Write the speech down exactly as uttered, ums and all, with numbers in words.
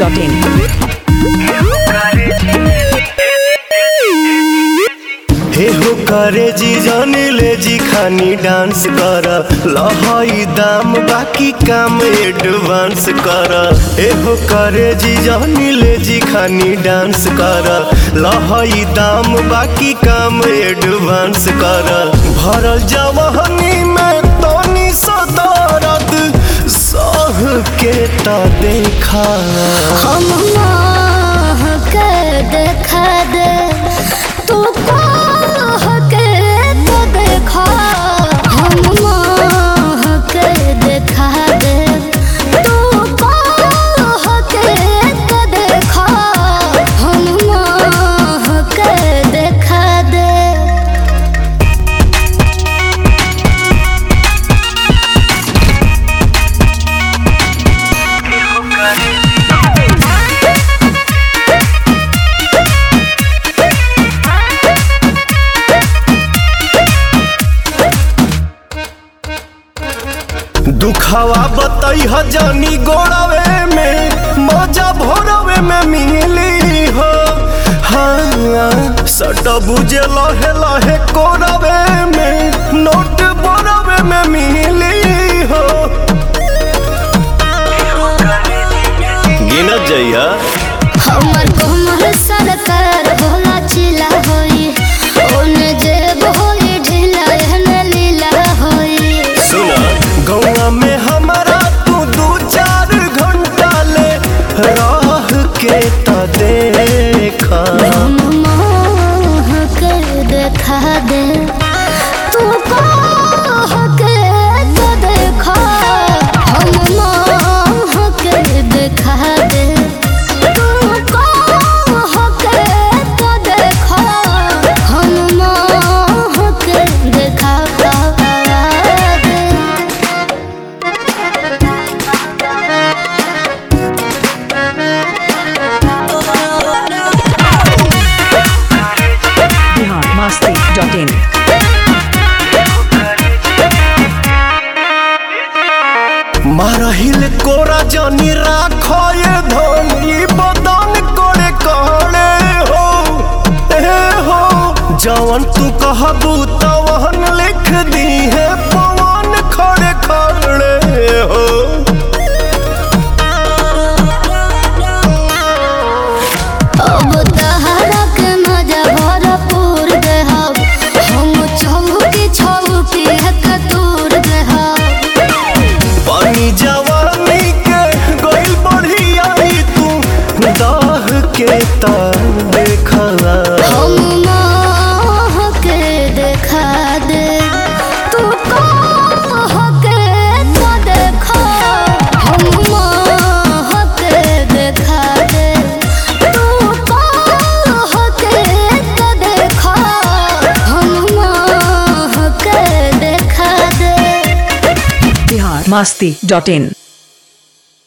Dot in. हे हो करे जी जानी ले जी खानी डांस कर लहाई दाम बाकी काम एडवांस कर। हे हो करे जी जानी ले जी खानी डांस कर लहाई दाम बाकी काम एडवांस कर। भरल जवानी में तनी सदरद सह के ता देखा हम के देखा दे तू के तो देखा हम के देखा दे तू के तो देखा हम के देखा दे। दुखावा बताई हजानी गोड़ावे में मजा भोरवे में मिली हो। हाँ सट बुझे लहे लहे कोरवे में नोट बोरवे में मिली हो। गिनत जइया हमर कोमल सरकार भोला चिला होई ओने जेब होई ढीला एहने लीला होई। सुना गौआ में हमारा तू दू चार घंटा ले रह के ता देखा मोह के देखा दे तू के तो देखा हम मोह के देखा दे तू के तो देखा हम मोह के देखा दे। बिहार मस्ती डॉट इन। मारहिल कोरा जानी राखो ये धन ई बदन करे कहले हो। ए हो जवन तू कहबू तवन लिख दी है पवन खड़े खड़े हो। अब तहरा के मजा भरपूर देहब हम चौकी छौकी हक दूर देहब। पानी जवानी के गइल बढ़िया तू दाह के ता देखा हम मोह के देखा दे तू के तो देखा हम मोह के देखा दे तू के तो देखा हम मोह के देखा दे। बिहार मस्ती डॉट इन।